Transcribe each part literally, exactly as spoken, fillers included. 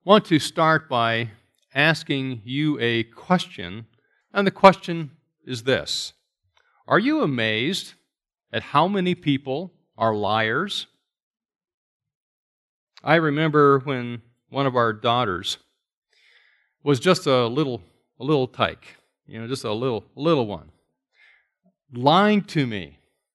want to start by asking you a question, and the question is this. Are you amazed at how many people are liars? I remember when one of our daughters was just a little a little tyke, you know, just a little little one, lying to me.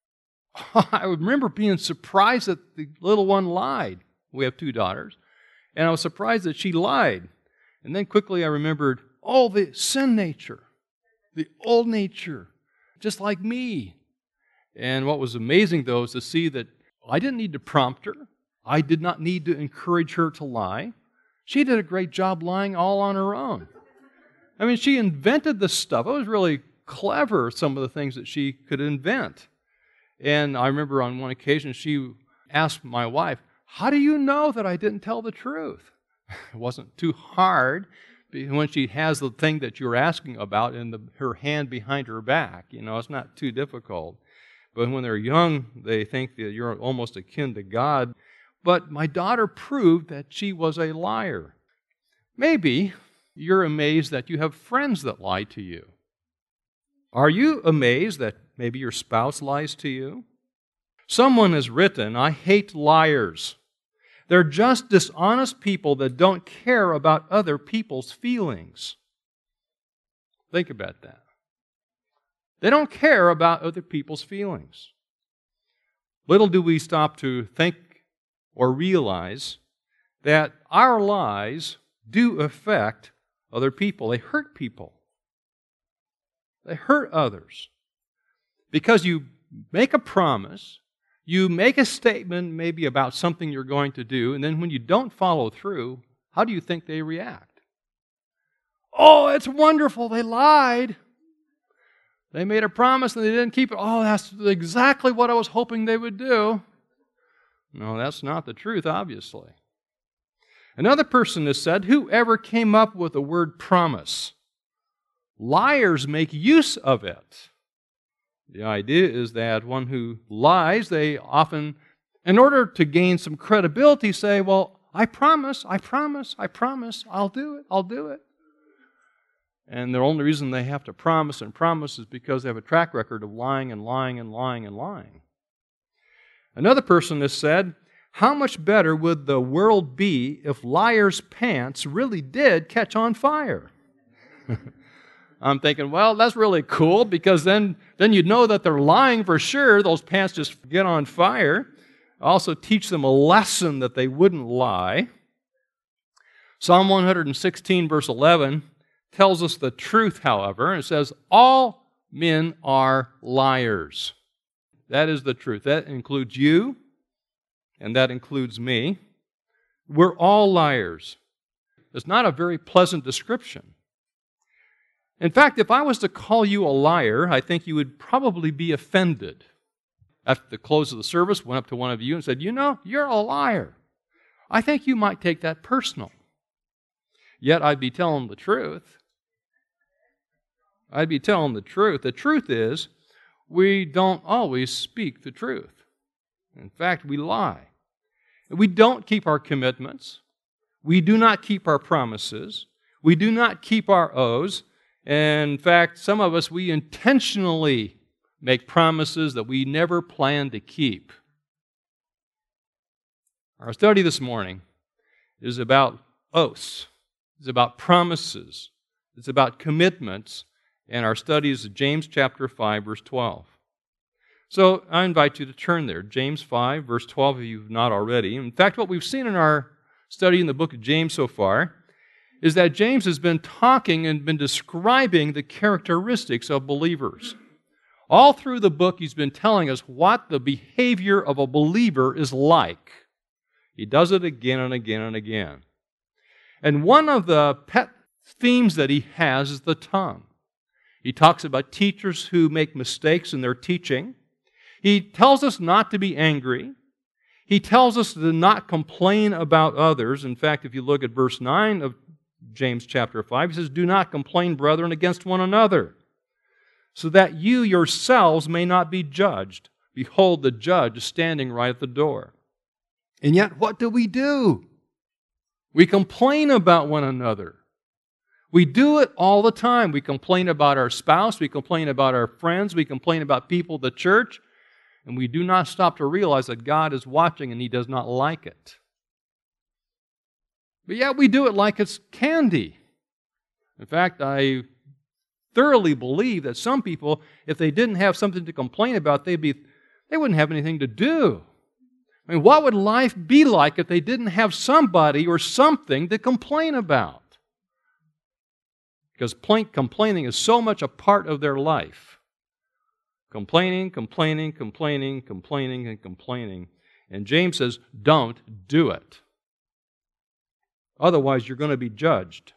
I remember being surprised that the little one lied. We have two daughters. And I was surprised that she lied. And then quickly I remembered, oh, the sin nature, the old nature, just like me. And what was amazing, though, is to see that I didn't need to prompt her. I did not need to encourage her to lie. She did a great job lying all on her own. I mean, she invented this stuff. It was really clever, some of the things that she could invent. And I remember on one occasion she asked my wife, how do you know that I didn't tell the truth? It wasn't too hard when she has the thing that you're asking about in the, her hand behind her back. You know, it's not too difficult. But when they're young, they think that you're almost akin to God. But my daughter proved that she was a liar. Maybe you're amazed that you have friends that lie to you. Are you amazed that maybe your spouse lies to you? Someone has written, I hate liars. They're just dishonest people that don't care about other people's feelings. Think about that. They don't care about other people's feelings. Little do we stop to think or realize that our lies do affect other people. They hurt people. They hurt others. Because you make a promise, you make a statement maybe about something you're going to do, and then when you don't follow through, how do you think they react? Oh, it's wonderful, they lied. They made a promise and they didn't keep it. Oh, that's exactly what I was hoping they would do. No, that's not the truth, obviously. Another person has said, whoever came up with the word promise? Liars make use of it. The idea is that one who lies, they often, in order to gain some credibility, say, well, I promise, I promise, I promise, I'll do it, I'll do it. And the only reason they have to promise and promise is because they have a track record of lying and lying and lying and lying. Another person has said, how much better would the world be if liars' pants really did catch on fire? I'm thinking, well, that's really cool because then, then you'd know that they're lying for sure. Those pants just get on fire. Also teach them a lesson that they wouldn't lie. Psalm one sixteen verse eleven tells us the truth, however, and it says, all men are liars. That is the truth. That includes you, and that includes me. We're all liars. It's not a very pleasant description. In fact, if I was to call you a liar, I think you would probably be offended. After the close of the service, went up to one of you and said, you know, you're a liar. I think you might take that personal. Yet I'd be telling the truth. I'd be telling the truth. The truth is, we don't always speak the truth. In fact, we lie. We don't keep our commitments. We do not keep our promises. We do not keep our oaths. And in fact, some of us, we intentionally make promises that we never plan to keep. Our study this morning is about oaths. It's about promises. It's about commitments. And our study is James chapter five, verse twelve. So I invite you to turn there. James five, verse twelve, if you've not already. In fact, what we've seen in our study in the book of James so far is that James has been talking and been describing the characteristics of believers. All through the book, he's been telling us what the behavior of a believer is like. He does it again and again and again. And one of the pet themes that he has is the tongue. He talks about teachers who make mistakes in their teaching. He tells us not to be angry. He tells us to not complain about others. In fact, if you look at verse nine of James chapter five, he says, do not complain, brethren, against one another, so that you yourselves may not be judged. Behold, the judge is standing right at the door. And yet, what do we do? We complain about one another. We do it all the time. We complain about our spouse. We complain about our friends. We complain about people at the church. And we do not stop to realize that God is watching and He does not like it. But yet we do it like it's candy. In fact, I thoroughly believe that some people, if they didn't have something to complain about, they'd be, they wouldn't have anything to do. I mean, what would life be like if they didn't have somebody or something to complain about? Because complaining is so much a part of their life. Complaining, complaining, complaining, complaining, and complaining. And James says, don't do it. Otherwise, you're going to be judged.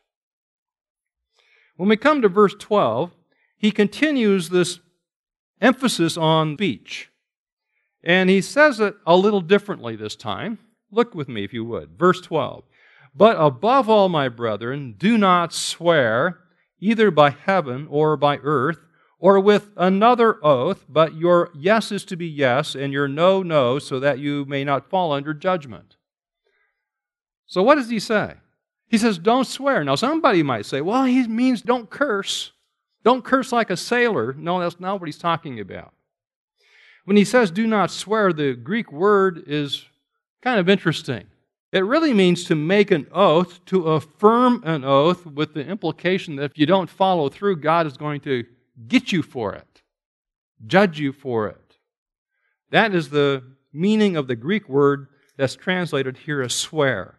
When we come to verse twelve, he continues this emphasis on speech. And he says it a little differently this time. Look with me, if you would. Verse twelve. But above all, my brethren, do not swear either by heaven or by earth, or with another oath, but your yes is to be yes, and your no, no, so that you may not fall under judgment. So what does he say? He says, don't swear. Now somebody might say, well, he means don't curse. Don't curse like a sailor. No, that's not what he's talking about. When he says do not swear, the Greek word is kind of interesting. It really means to make an oath, to affirm an oath, with the implication that if you don't follow through, God is going to get you for it, judge you for it. That is the meaning of the Greek word that's translated here as swear.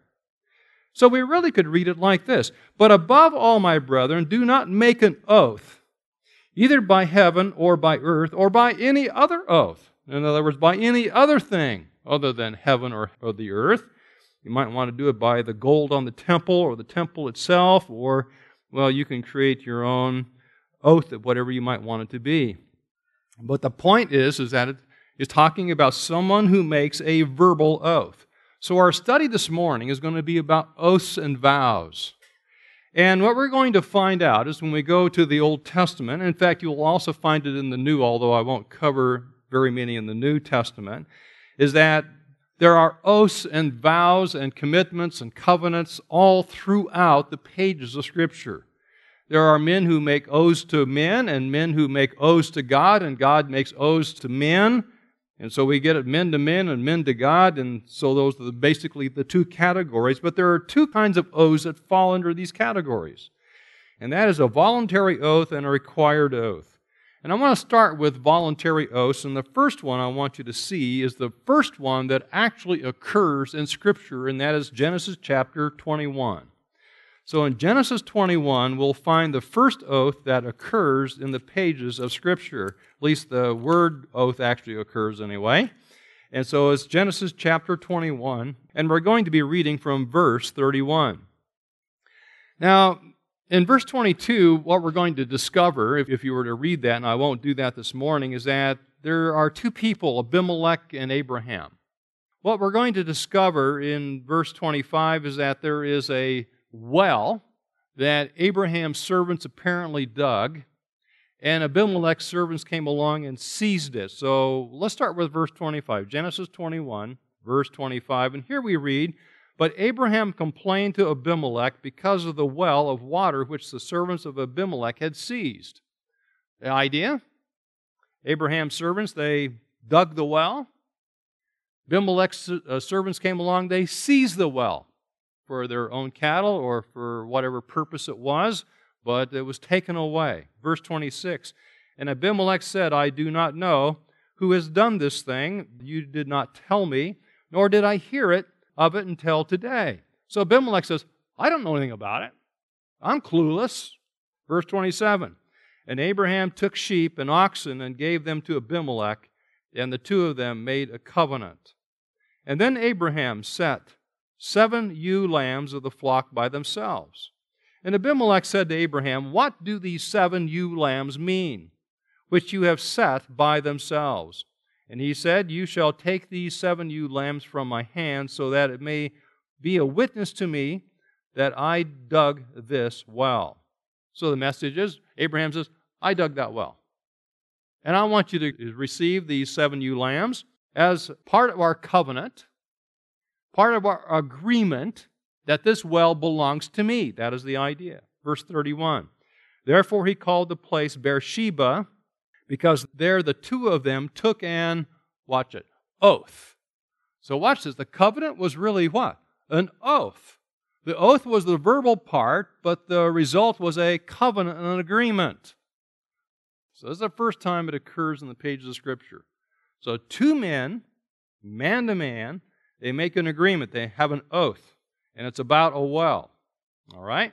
So we really could read it like this. But above all, my brethren, do not make an oath, either by heaven or by earth or by any other oath. In other words, by any other thing other than heaven or, or the earth. You might want to do it by the gold on the temple or the temple itself, or, well, you can create your own oath of whatever you might want it to be. But the point is, is that it is talking about someone who makes a verbal oath. So our study this morning is going to be about oaths and vows. And what we're going to find out is when we go to the Old Testament, in fact, you'll also find it in the New, although I won't cover very many in the New Testament, is that there are oaths and vows and commitments and covenants all throughout the pages of Scripture. There are men who make oaths to men and men who make oaths to God, and God makes oaths to men. And so we get it men to men and men to God, and so those are basically the two categories. But there are two kinds of oaths that fall under these categories. And that is a voluntary oath and a required oath. And I want to start with voluntary oaths, and the first one I want you to see is the first one that actually occurs in Scripture, and that is Genesis chapter twenty-one. So in Genesis twenty-one, we'll find the first oath that occurs in the pages of Scripture. At least the word oath actually occurs anyway. And so it's Genesis chapter twenty-one, and we're going to be reading from verse thirty-one. Now, in verse twenty-two, what we're going to discover, if you were to read that, and I won't do that this morning, is that there are two people, Abimelech and Abraham. What we're going to discover in verse twenty-five is that there is a well that Abraham's servants apparently dug, and Abimelech's servants came along and seized it. So let's start with verse twenty-five. Genesis twenty-one, verse twenty-five. And here we read, but Abraham complained to Abimelech because of the well of water which the servants of Abimelech had seized. The idea? Abraham's servants, they dug the well. Abimelech's uh, servants came along, they seized the well for their own cattle or for whatever purpose it was, but it was taken away. Verse twenty-six, and Abimelech said, I do not know who has done this thing. You did not tell me, nor did I hear it of it until today. So Abimelech says, I don't know anything about it. I'm clueless. Verse twenty-seven, and Abraham took sheep and oxen and gave them to Abimelech, and the two of them made a covenant. And then Abraham set seven ewe lambs of the flock by themselves. And Abimelech said to Abraham, what do these seven ewe lambs mean, which you have set by themselves? And he said, you shall take these seven ewe lambs from my hand, so that it may be a witness to me that I dug this well. So the message is, Abraham says, I dug that well. And I want you to receive these seven ewe lambs as part of our covenant, part of our agreement that this well belongs to me. That is the idea. Verse thirty-one. Therefore he called the place Beersheba, because there the two of them took an, watch it, oath. So watch this. The covenant was really what? An oath. The oath was the verbal part, but the result was a covenant and an agreement. So this is the first time it occurs in the pages of Scripture. So two men, man to man, they make an agreement. They have an oath, and it's about a well. All right?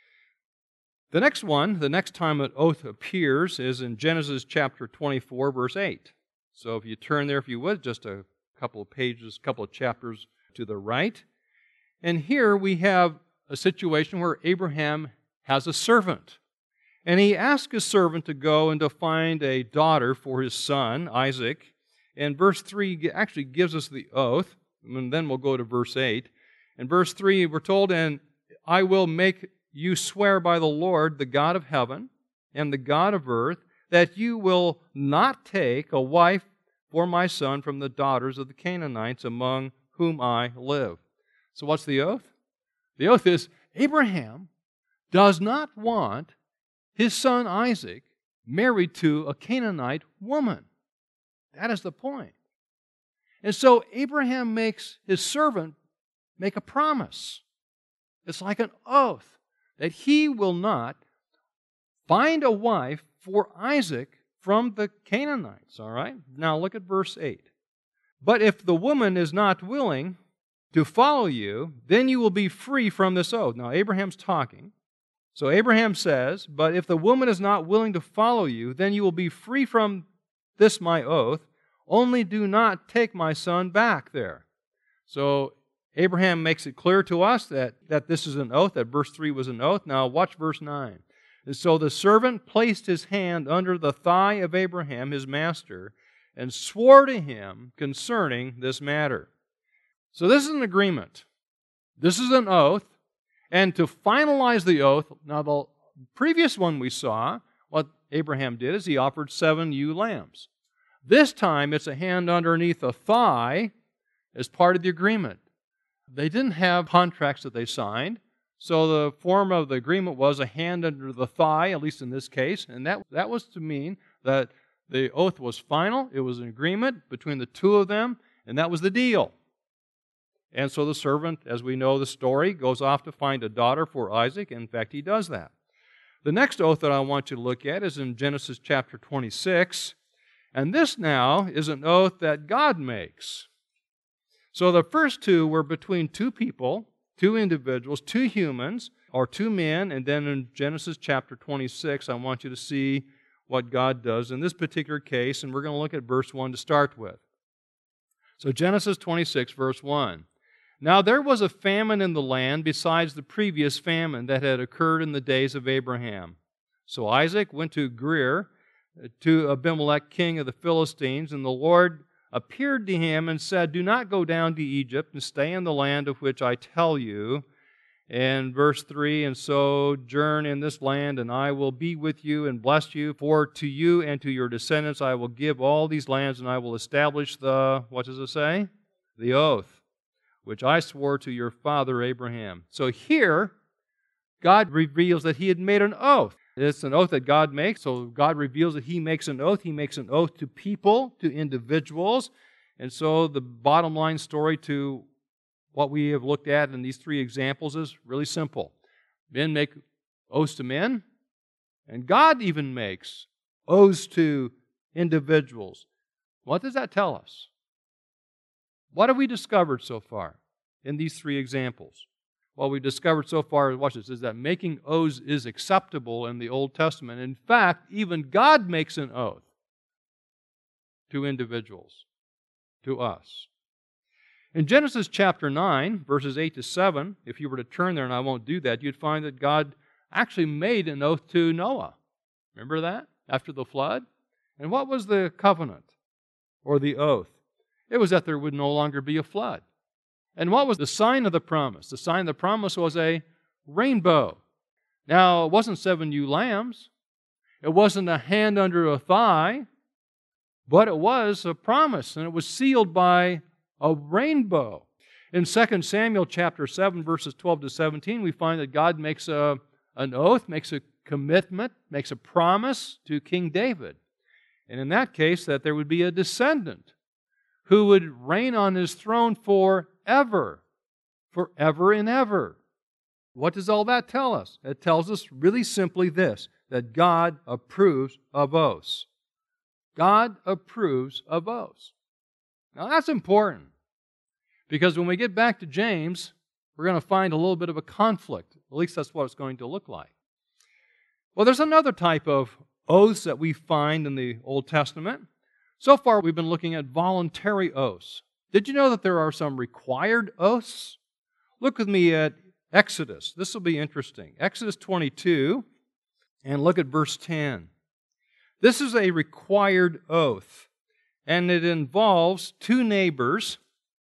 The next one, the next time an oath appears is in Genesis chapter twenty-four, verse eight. So if you turn there, if you would, just a couple of pages, a couple of chapters to the right. And here we have a situation where Abraham has a servant. And he asks his servant to go and to find a daughter for his son, Isaac. And verse three actually gives us the oath. And then we'll go to verse eight. In verse three, we're told, and I will make you swear by the Lord, the God of heaven and the God of earth, that you will not take a wife for my son from the daughters of the Canaanites among whom I live. So what's the oath? The oath is Abraham does not want his son Isaac married to a Canaanite woman. That is the point. And so Abraham makes his servant make a promise. It's like an oath that he will not find a wife for Isaac from the Canaanites. All right? Now look at verse eight. But if the woman is not willing to follow you, then you will be free from this oath. Now Abraham's talking. So Abraham says, but if the woman is not willing to follow you, then you will be free from this my oath. Only do not take my son back there. So Abraham makes it clear to us that, that this is an oath, that verse three was an oath. Now watch verse nine. And so the servant placed his hand under the thigh of Abraham, his master, and swore to him concerning this matter. So this is an agreement. This is an oath. And to finalize the oath, now the previous one we saw, what Abraham did is he offered seven ewe lambs. This time it's a hand underneath a thigh as part of the agreement. They didn't have contracts that they signed, so the form of the agreement was a hand under the thigh, at least in this case, and that, that was to mean that the oath was final, it was an agreement between the two of them, and that was the deal. And so the servant, as we know the story, goes off to find a daughter for Isaac. In fact, he does that. The next oath that I want you to look at is in Genesis chapter twenty-six, and this now is an oath that God makes. So the first two were between two people, two individuals, two humans, or two men, and then in Genesis chapter twenty-six, I want you to see what God does in this particular case, and we're going to look at verse one to start with. So Genesis twenty-six, verse one. Now there was a famine in the land besides the previous famine that had occurred in the days of Abraham. So Isaac went to Gerar, to Abimelech, king of the Philistines, and the Lord appeared to him and said, do not go down to Egypt and stay in the land of which I tell you. And verse three, and sojourn in this land, and I will be with you and bless you. For to you and to your descendants I will give all these lands, and I will establish the, what does it say? The oath, which I swore to your father Abraham. So here, God reveals that he had made an oath. It's an oath that God makes, so God reveals that he makes an oath. He makes an oath to people, to individuals. And so the bottom line story to what we have looked at in these three examples is really simple. Men make oaths to men, and God even makes oaths to individuals. What does that tell us? What have we discovered so far in these three examples? What we've discovered so far, watch this, is that making oaths is acceptable in the Old Testament. In fact, even God makes an oath to individuals, to us. In Genesis chapter nine, verses eight to seven, if you were to turn there, and I won't do that, you'd find that God actually made an oath to Noah. Remember that? After the flood? And what was the covenant or the oath? It was that there would no longer be a flood. And what was the sign of the promise? The sign of the promise was a rainbow. Now, it wasn't seven ewe lambs. It wasn't a hand under a thigh. But it was a promise, and it was sealed by a rainbow. In Second Samuel chapter seven, verses twelve to seventeen, we find that God makes a, an oath, makes a commitment, makes a promise to King David. And in that case, that there would be a descendant who would reign on his throne forever, forever and ever. What does all that tell us? It tells us really simply this, that God approves of oaths. God approves of oaths. Now that's important, because when we get back to James, we're going to find a little bit of a conflict. At least that's what it's going to look like. Well, there's another type of oaths that we find in the Old Testament. So far, we've been looking at voluntary oaths. Did you know that there are some required oaths? Look with me at Exodus. This will be interesting. Exodus twenty-two, and look at verse ten. This is a required oath, and it involves two neighbors.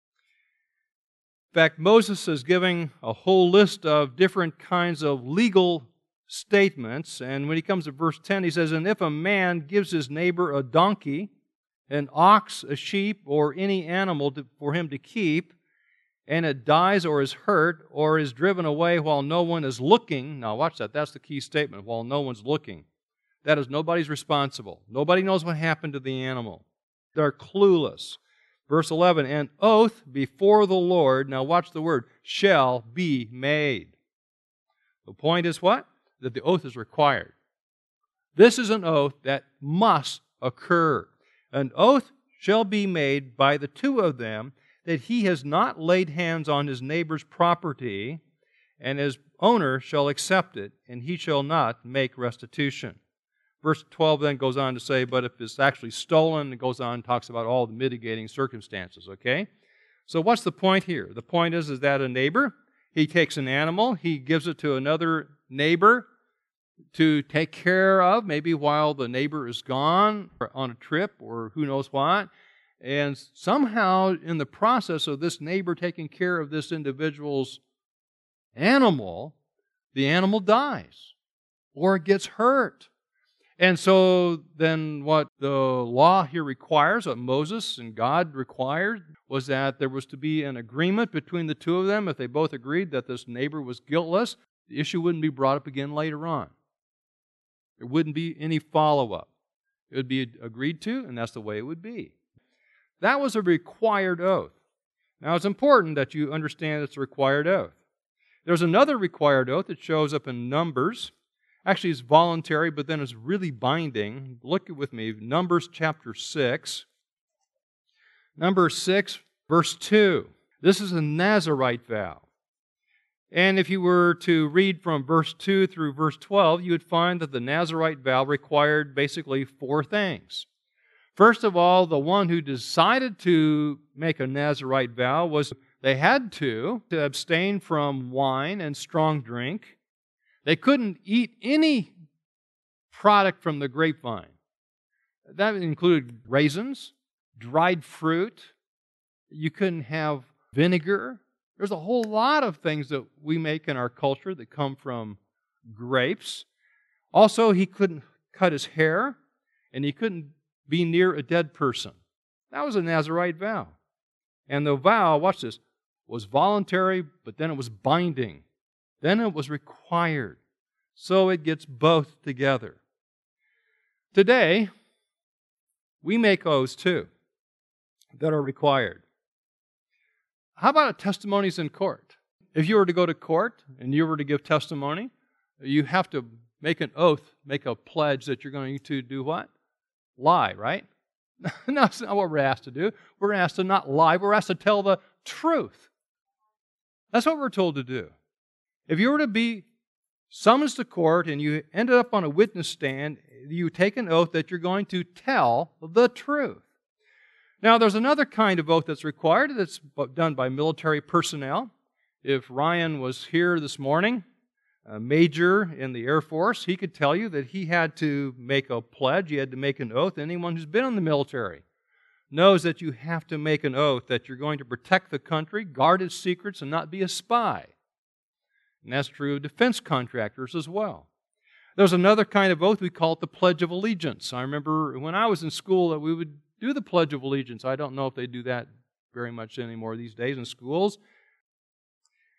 In fact, Moses is giving a whole list of different kinds of legal statements, and when he comes to verse ten, he says, "And if a man gives his neighbor a donkey, an ox, a sheep, or any animal to, for him to keep, and it dies or is hurt or is driven away while no one is looking," now watch that, that's the key statement, while no one's looking. That is, nobody's responsible. Nobody knows what happened to the animal. They're clueless. Verse eleven, "An oath before the Lord," now watch the word, "shall be made." The point is what? That the oath is required. This is an oath that must occur. An oath shall be made by the two of them that he has not laid hands on his neighbor's property, and his owner shall accept it, and he shall not make restitution. Verse twelve then goes on to say, but if it's actually stolen, it goes on and talks about all the mitigating circumstances, okay? So what's the point here? The point is, is that a neighbor, he takes an animal, he gives it to another neighbor to take care of, maybe while the neighbor is gone or on a trip or who knows what. And somehow in the process of this neighbor taking care of this individual's animal, the animal dies or it gets hurt. And so then what the law here requires, what Moses and God required, was that there was to be an agreement between the two of them. If they both agreed that this neighbor was guiltless, the issue wouldn't be brought up again later on. There wouldn't be any follow-up. It would be agreed to, and that's the way it would be. That was a required oath. Now, it's important that you understand it's a required oath. There's another required oath that shows up in Numbers. Actually, it's voluntary, but then it's really binding. Look with me, Numbers chapter six. Numbers six, verse two. This is a Nazirite vow. And if you were to read from verse two through verse twelve, you would find that the Nazirite vow required basically four things. First of all, the one who decided to make a Nazirite vow was they had to, to abstain from wine and strong drink. They couldn't eat any product from the grapevine. That included raisins, dried fruit. You couldn't have vinegar. There's a whole lot of things that we make in our culture that come from grapes. Also, he couldn't cut his hair, and he couldn't be near a dead person. That was a Nazirite vow. And the vow, watch this, was voluntary, but then it was binding. Then it was required. So it gets both together. Today, we make oaths too that are required. How about testimonies in court? If you were to go to court and you were to give testimony, you have to make an oath, make a pledge that you're going to do what? Lie, right? No, that's not what we're asked to do. We're asked to not lie. We're asked to tell the truth. That's what we're told to do. If you were to be summoned to court and you ended up on a witness stand, you take an oath that you're going to tell the truth. Now, there's another kind of oath that's required that's done by military personnel. If Ryan was here this morning, a major in the Air Force, he could tell you that he had to make a pledge, he had to make an oath. Anyone who's been in the military knows that you have to make an oath that you're going to protect the country, guard its secrets, and not be a spy. And that's true of defense contractors as well. There's another kind of oath, we call it the Pledge of Allegiance. I remember when I was in school that we would do the Pledge of Allegiance. I don't know if they do that very much anymore these days in schools.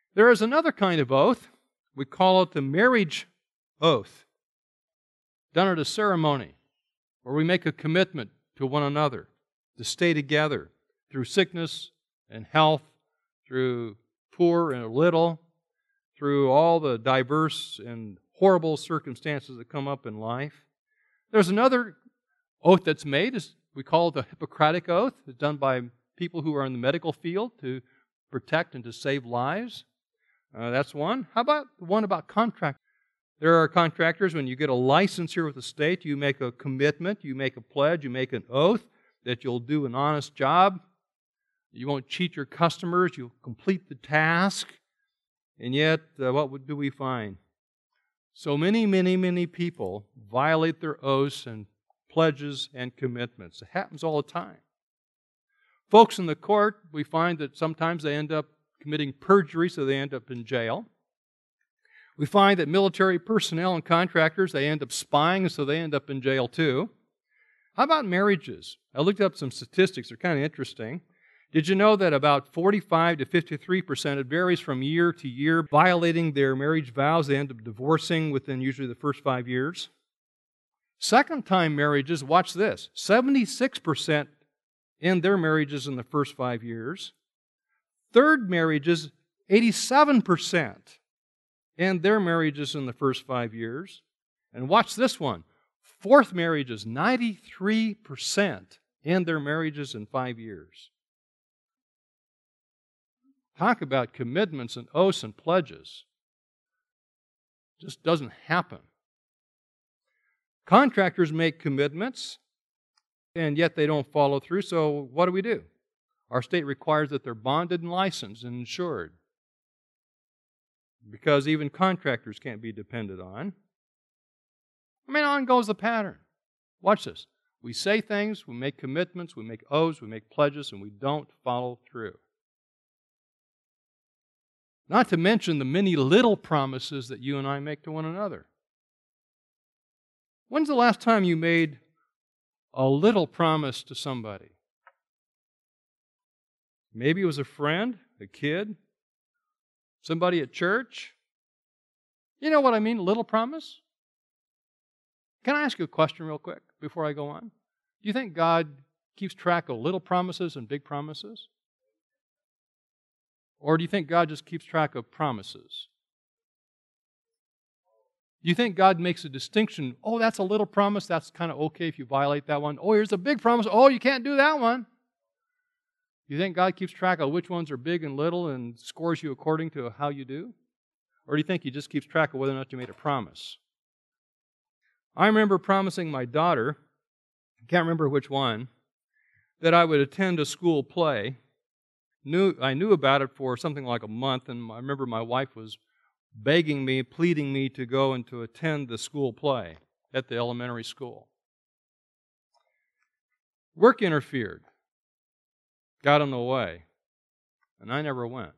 There is another kind of oath. We call it the marriage oath, done at a ceremony, where we make a commitment to one another to stay together through sickness and health, through poor and little, through all the diverse and horrible circumstances that come up in life. There's another oath that's made. We call it the Hippocratic Oath. It's done by people who are in the medical field to protect and to save lives. Uh, that's one. How about the one about contract? There are contractors, when you get a license here with the state, you make a commitment, you make a pledge, you make an oath that you'll do an honest job. You won't cheat your customers. You'll complete the task. And yet, uh, what do we find? So many, many, many people violate their oaths and pledges and commitments. It happens all the time. Folks in the court, we find that sometimes they end up committing perjury, so they end up in jail. We find that military personnel and contractors, they end up spying, so they end up in jail too. How about marriages? I looked up some statistics. They're kind of interesting. Did you know that about forty-five to fifty-three percent, it varies from year to year, violating their marriage vows, they end up divorcing within usually the first five years? Second-time marriages, watch this, seventy-six percent end their marriages in the first five years. Third marriages, eighty-seven percent end their marriages in the first five years. And watch this one, fourth marriages, ninety-three percent end their marriages in five years. Talk about commitments and oaths and pledges. Just doesn't happen. Contractors make commitments, and yet they don't follow through, so what do we do? Our state requires that they're bonded and licensed and insured, because even contractors can't be depended on. I mean, on goes the pattern. Watch this. We say things, we make commitments, we make oaths, we make pledges, and we don't follow through. Not to mention the many little promises that you and I make to one another. When's the last time you made a little promise to somebody? Maybe it was a friend, a kid, somebody at church. You know what I mean, a little promise? Can I ask you a question real quick before I go on? Do you think God keeps track of little promises and big promises? Or do you think God just keeps track of promises? Do you think God makes a distinction? Oh, that's a little promise. That's kind of okay if you violate that one. Oh, here's a big promise. Oh, you can't do that one. Do you think God keeps track of which ones are big and little and scores you according to how you do? Or do you think He just keeps track of whether or not you made a promise? I remember promising my daughter, I can't remember which one, that I would attend a school play. Knew, I knew about it for something like a month, and I remember my wife was begging me, pleading me to go and to attend the school play at the elementary school. Work interfered, got in the way, and I never went.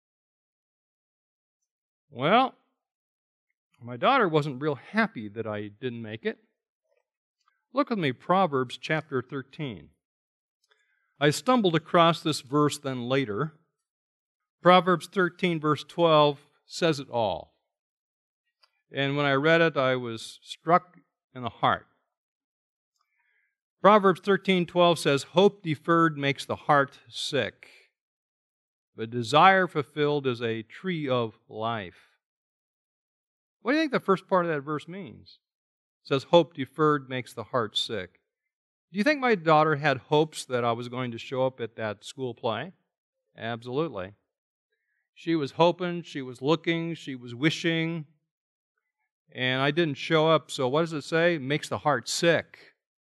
Well, my daughter wasn't real happy that I didn't make it. Look with me, Proverbs chapter thirteen. I stumbled across this verse then later. Proverbs thirteen, verse twelve says it all. And when I read it, I was struck in the heart. Proverbs thirteen twelve says, "Hope deferred makes the heart sick, but desire fulfilled is a tree of life." What do you think the first part of that verse means? It says, "Hope deferred makes the heart sick." Do you think my daughter had hopes that I was going to show up at that school play? Absolutely. She was hoping, she was looking, she was wishing, and I didn't show up. So what does it say? It makes the heart sick.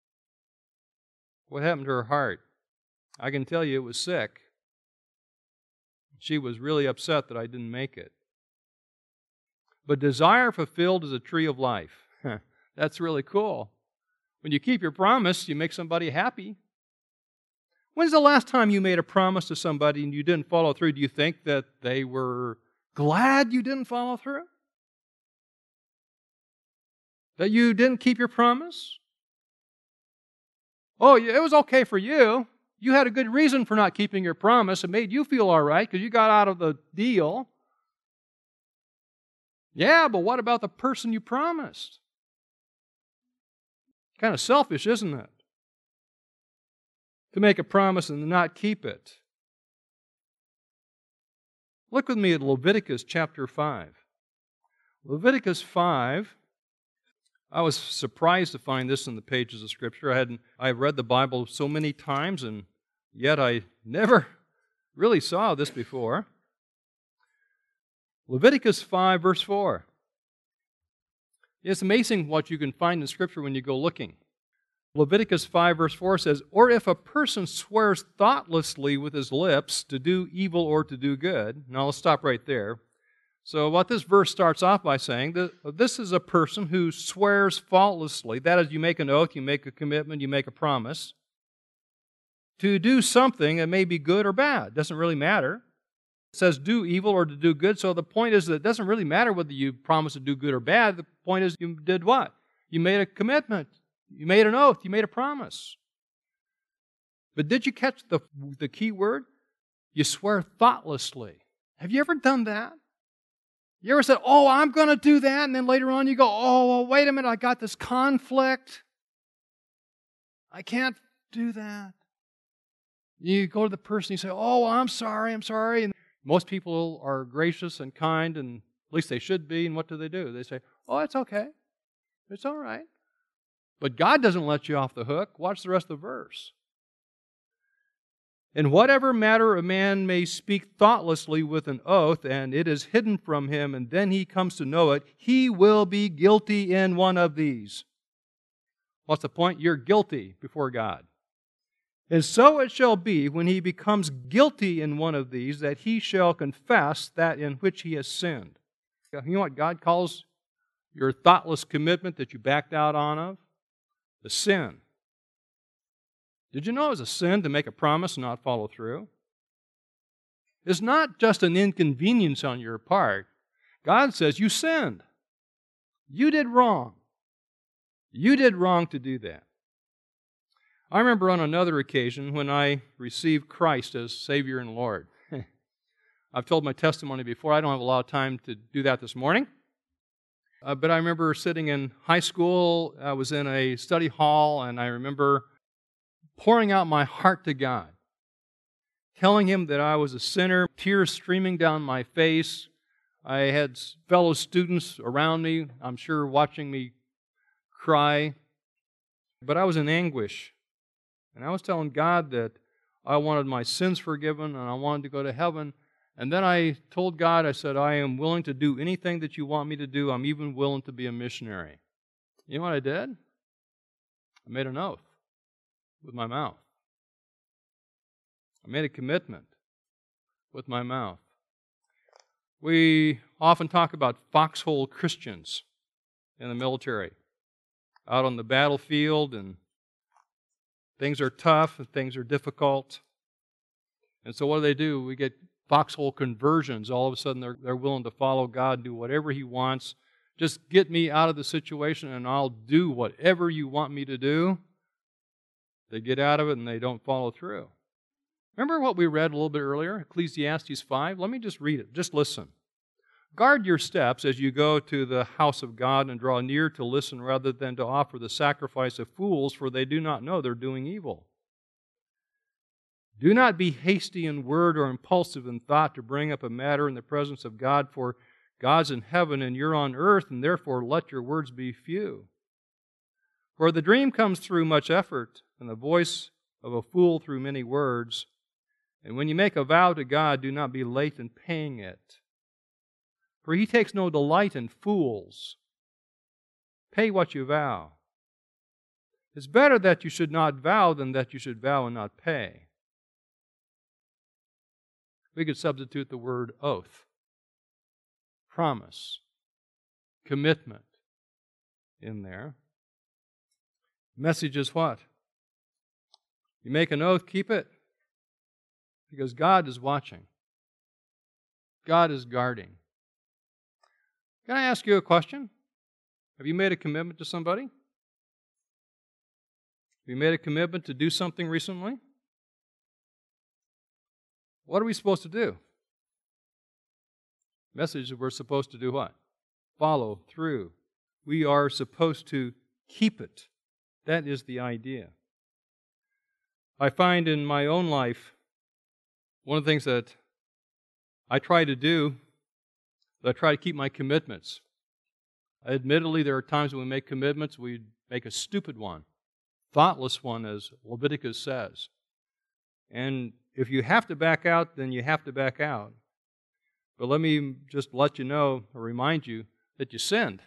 What happened to her heart? I can tell you it was sick. She was really upset that I didn't make it. But desire fulfilled is a tree of life. That's really cool. When you keep your promise, you make somebody happy. When's the last time you made a promise to somebody and you didn't follow through? Do you think that they were glad you didn't follow through? That you didn't keep your promise? Oh, it was okay for you. You had a good reason for not keeping your promise. It made you feel all right because you got out of the deal. Yeah, but what about the person you promised? Kind of selfish, isn't it? To make a promise and not keep it. Look with me at Leviticus chapter five. Leviticus five, I was surprised to find this in the pages of Scripture. I hadn't, I've read the Bible so many times, and yet I never really saw this before. Leviticus five, verse four. It's amazing what you can find in Scripture when you go looking. Leviticus five, verse four says, "Or if a person swears thoughtlessly with his lips to do evil or to do good." Now let's stop right there. So what this verse starts off by saying, that this is a person who swears faultlessly. That is, you make an oath, you make a commitment, you make a promise to do something that may be good or bad. It doesn't really matter. It says do evil or to do good. So the point is that it doesn't really matter whether you promise to do good or bad. The point is you did what? You made a commitment. You made an oath. You made a promise. But did you catch the, the key word? You swear thoughtlessly. Have you ever done that? You ever said, oh, I'm going to do that, and then later on you go, oh, well, wait a minute, I got this conflict. I can't do that. You go to the person, you say, oh, I'm sorry, I'm sorry. And most people are gracious and kind, and at least they should be, and what do they do? They say, oh, it's okay. It's all right. But God doesn't let you off the hook. Watch the rest of the verse. "In whatever matter a man may speak thoughtlessly with an oath, and it is hidden from him, and then he comes to know it, he will be guilty in one of these." What's the point? You're guilty before God. "And so it shall be, when he becomes guilty in one of these, that he shall confess that in which he has sinned." You know what God calls your thoughtless commitment that you backed out on of? The sin. Did you know it was a sin to make a promise and not follow through? It's not just an inconvenience on your part. God says you sinned. You did wrong. You did wrong to do that. I remember on another occasion when I received Christ as Savior and Lord. I've told my testimony before. I don't have a lot of time to do that this morning. Uh, but I remember sitting in high school. I was in a study hall, and I remember pouring out my heart to God, telling Him that I was a sinner, tears streaming down my face. I had fellow students around me, I'm sure, watching me cry. But I was in anguish. And I was telling God that I wanted my sins forgiven and I wanted to go to heaven. And then I told God, I said, I am willing to do anything that you want me to do. I'm even willing to be a missionary. You know what I did? I made an oath with my mouth. I made a commitment with my mouth. We often talk about foxhole Christians in the military, out on the battlefield, and things are tough and things are difficult. And so what do they do? We get foxhole conversions. All of a sudden they're, they're willing to follow God, do whatever He wants. Just get me out of the situation and I'll do whatever you want me to do. They get out of it and they don't follow through. Remember what we read a little bit earlier, Ecclesiastes five? Let me just read it. Just listen. "Guard your steps as you go to the house of God and draw near to listen rather than to offer the sacrifice of fools, for they do not know they're doing evil. Do not be hasty in word or impulsive in thought to bring up a matter in the presence of God, for God's in heaven and you're on earth, and therefore let your words be few. For the dream comes through much effort, and the voice of a fool through many words. And when you make a vow to God, do not be late in paying it. For He takes no delight in fools. Pay what you vow. It's better that you should not vow than that you should vow and not pay." We could substitute the word oath, promise, commitment in there. Message is what? You make an oath, keep it. Because God is watching. God is guarding. Can I ask you a question? Have you made a commitment to somebody? Have you made a commitment to do something recently? What are we supposed to do? Message is we're supposed to do what? follow through. We are supposed to keep it. That is the idea. I find in my own life, one of the things that I try to do, I try to keep my commitments. Admittedly, there are times when we make commitments, we make a stupid one, thoughtless one, as Leviticus says. And if you have to back out, then you have to back out. But let me just let you know, or remind you, that you sinned.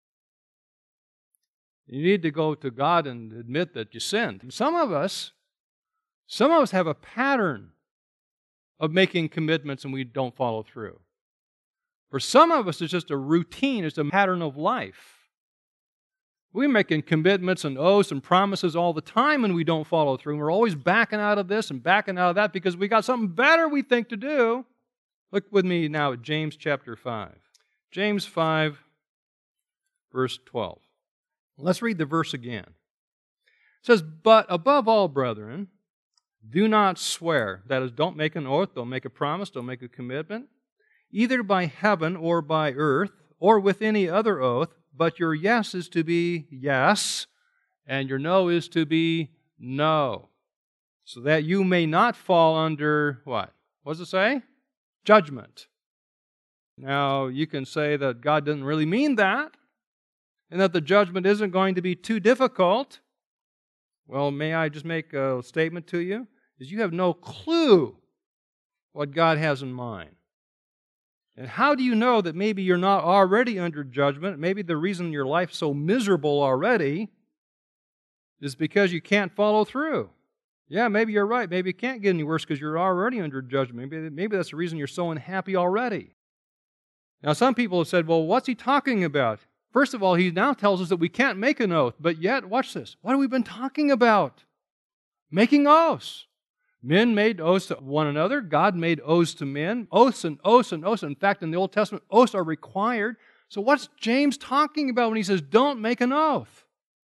You need to go to God and admit that you sinned. Some of us, some of us have a pattern of making commitments and we don't follow through. For some of us, it's just a routine, it's a pattern of life. We're making commitments and oaths and promises all the time and we don't follow through. We're always backing out of this and backing out of that because we got something better we think to do. Look with me now at James chapter five. James five, verse twelve. Let's read the verse again. It says, "But above all, brethren, do not swear." That is, don't make an oath, don't make a promise, don't make a commitment, either by heaven or by earth, or with any other oath, but your yes is to be yes, and your no is to be no, so that you may not fall under, what? What does it say? Judgment. Now, you can say that God didn't really mean that, and that the judgment isn't going to be too difficult. Well, may I just make a statement to you? Is you have no clue what God has in mind. And how do you know that maybe you're not already under judgment? Maybe the reason your life's so miserable already is because you can't follow through. Yeah, maybe you're right. Maybe it can't get any worse because you're already under judgment. Maybe, maybe that's the reason you're so unhappy already. Now, some people have said, well, what's he talking about? First of all, he now tells us that we can't make an oath. But yet, watch this. What have we been talking about? Making oaths. Men made oaths to one another. God made oaths to men. Oaths and oaths and oaths. In fact, in the Old Testament, oaths are required. So what's James talking about when he says, don't make an oath?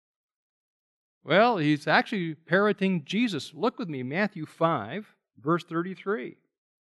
Well, he's actually parroting Jesus. Look with me, Matthew five, verse thirty-three.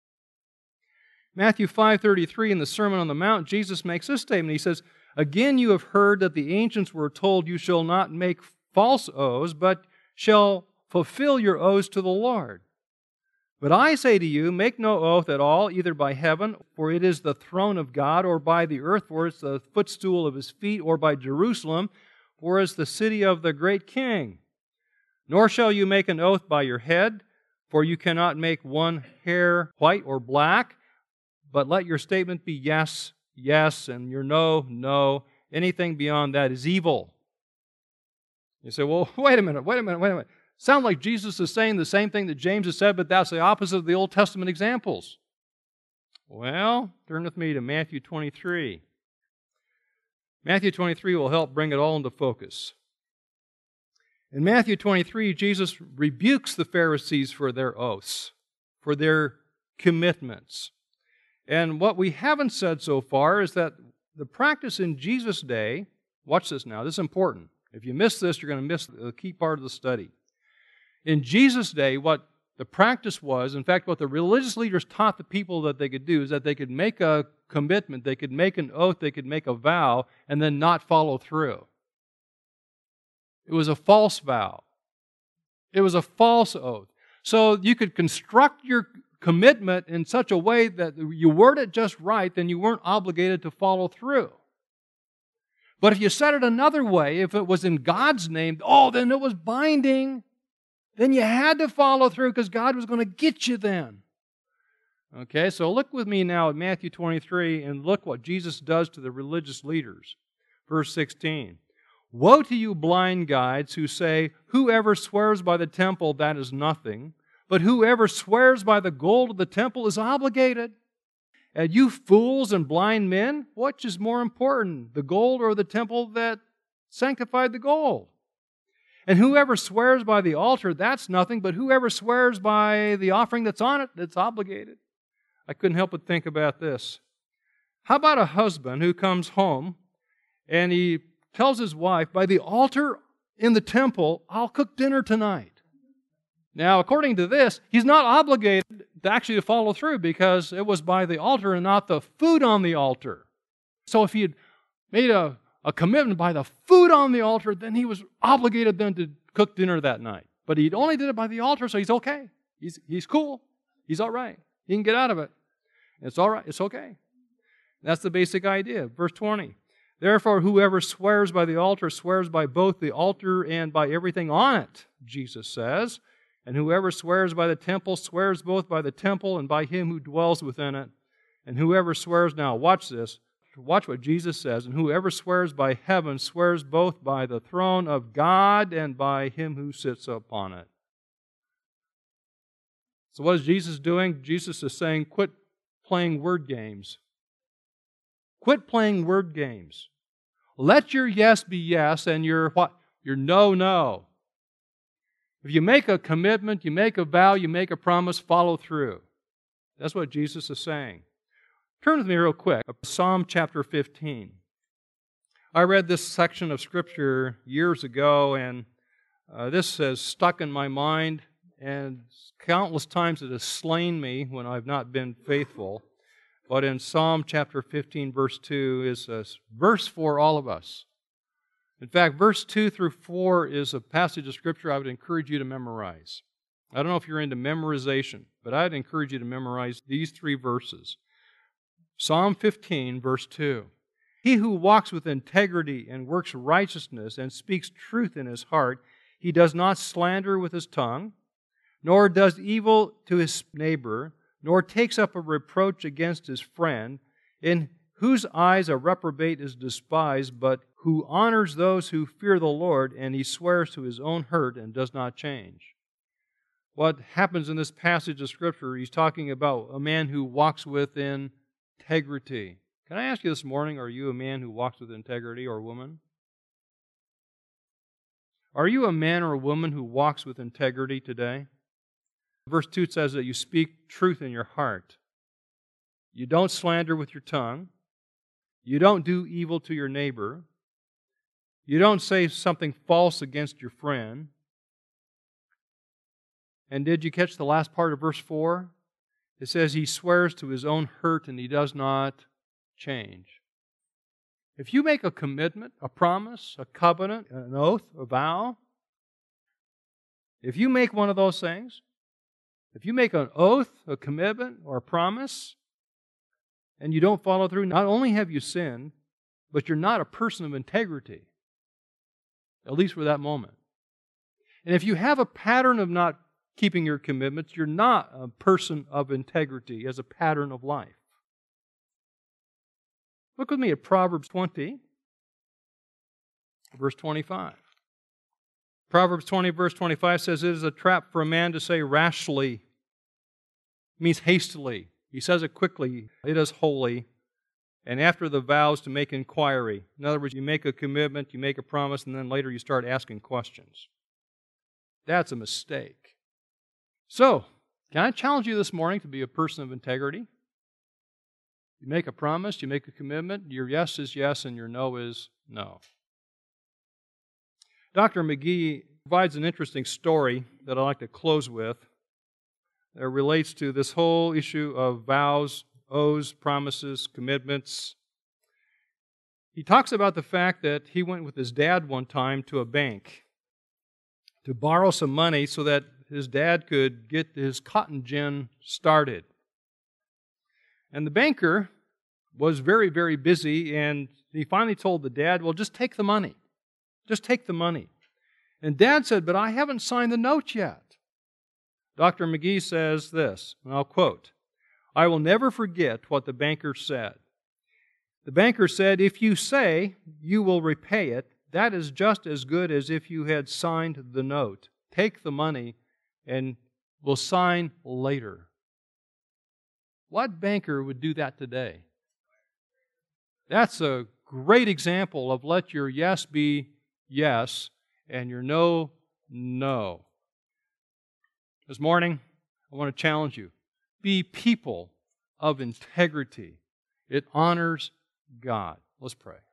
Matthew five thirty-three, in the Sermon on the Mount, Jesus makes this statement. He says, "Again you have heard that the ancients were told, you shall not make false oaths, but shall fulfill your oaths to the Lord. But I say to you, make no oath at all, either by heaven, for it is the throne of God, or by the earth, for it's the footstool of his feet, or by Jerusalem, for it's the city of the great king. Nor shall you make an oath by your head, for you cannot make one hair white or black, but let your statement be yes, yes, and your no, no. Anything beyond that is evil." You say, well, wait a minute, wait a minute, wait a minute. Sound like Jesus is saying the same thing that James has said, but that's the opposite of the Old Testament examples. Well, turn with me to Matthew twenty-three. Matthew twenty-three will help bring it all into focus. In Matthew twenty-three, Jesus rebukes the Pharisees for their oaths, for their commitments. And what we haven't said so far is that the practice in Jesus' day, watch this now, this is important. If you miss this, you're going to miss the key part of the study. In Jesus' day, what the practice was, in fact, what the religious leaders taught the people that they could do is that they could make a commitment, they could make an oath, they could make a vow, and then not follow through. It was a false vow. It was a false oath. So you could construct your commitment in such a way that you word it just right, then you weren't obligated to follow through. But if you said it another way, if it was in God's name, oh, then it was binding. Then you had to follow through because God was going to get you then. Okay, so look with me now at Matthew twenty-three and look what Jesus does to the religious leaders. Verse sixteen. "Woe to you blind guides who say, whoever swears by the temple, that is nothing, but whoever swears by the gold of the temple is obligated. And you fools and blind men, which is more important, the gold or the temple that sanctified the gold? And whoever swears by the altar, that's nothing, but whoever swears by the offering that's on it, that's obligated." I couldn't help but think about this. How about a husband who comes home and he tells his wife, by the altar in the temple, I'll cook dinner tonight. Now, according to this, he's not obligated to actually to follow through because it was by the altar and not the food on the altar. So if he had made a, a commitment by the food on the altar, then he was obligated then to cook dinner that night. But he only did it by the altar, so he's okay. He's, he's cool. He's all right. He can get out of it. It's all right. It's okay. That's the basic idea. Verse twenty. Therefore, whoever swears by the altar swears by both the altar and by everything on it, Jesus says. And whoever swears by the temple swears both by the temple and by him who dwells within it. And whoever swears, now watch this, watch what Jesus says, and whoever swears by heaven swears both by the throne of God and by him who sits upon it. So what is Jesus doing? Jesus is saying, quit playing word games. Quit playing word games. Let your yes be yes and your what? Your no, no. If you make a commitment, you make a vow, you make a promise, follow through. That's what Jesus is saying. Turn with me real quick. Psalm chapter fifteen. I read this section of Scripture years ago, and uh, this has stuck in my mind, and countless times it has slain me when I've not been faithful. But in Psalm chapter fifteen, verse two, is a verse for all of us. In fact, verse two through four is a passage of Scripture I would encourage you to memorize. I don't know if you're into memorization, but I'd encourage you to memorize these three verses. Psalm fifteen, verse two. He who walks with integrity and works righteousness and speaks truth in his heart, he does not slander with his tongue, nor does evil to his neighbor, nor takes up a reproach against his friend, in whose eyes a reprobate is despised, but who honors those who fear the Lord, and he swears to his own hurt and does not change. What happens in this passage of Scripture, he's talking about a man who walks with integrity. Can I ask you this morning, are you a man who walks with integrity or a woman? Are you a man or a woman who walks with integrity today? Verse two says that you speak truth in your heart. You don't slander with your tongue. You don't do evil to your neighbor. You don't say something false against your friend. And did you catch the last part of verse four? It says he swears to his own hurt and he does not change. If you make a commitment, a promise, a covenant, an oath, a vow, if you make one of those things, if you make an oath, a commitment, or a promise, and you don't follow through, not only have you sinned, but you're not a person of integrity, at least for that moment. And if you have a pattern of not keeping your commitments, you're not a person of integrity as a pattern of life. Look with me at Proverbs twenty, verse twenty-five. Proverbs twenty, verse twenty-five says, it is a trap for a man to say rashly. It means hastily. He says it quickly. It is holy. And after the vows to make inquiry. In other words, you make a commitment, you make a promise, and then later you start asking questions. That's a mistake. So, can I challenge you this morning to be a person of integrity? You make a promise, you make a commitment, your yes is yes and your no is no. Doctor McGee provides an interesting story that I'd like to close with that relates to this whole issue of vows, oaths, promises, commitments. He talks about the fact that he went with his dad one time to a bank to borrow some money so that his dad could get his cotton gin started. And the banker was very, very busy, and he finally told the dad, well, just take the money. Just take the money. And Dad said, but I haven't signed the note yet. Doctor McGee says this, and I'll quote, I will never forget what the banker said. The banker said, if you say you will repay it, that is just as good as if you had signed the note. Take the money and we'll sign later. What banker would do that today? That's a great example of let your yes be yes and your no, no. This morning, I want to challenge you. Be people of integrity. It honors God. Let's pray.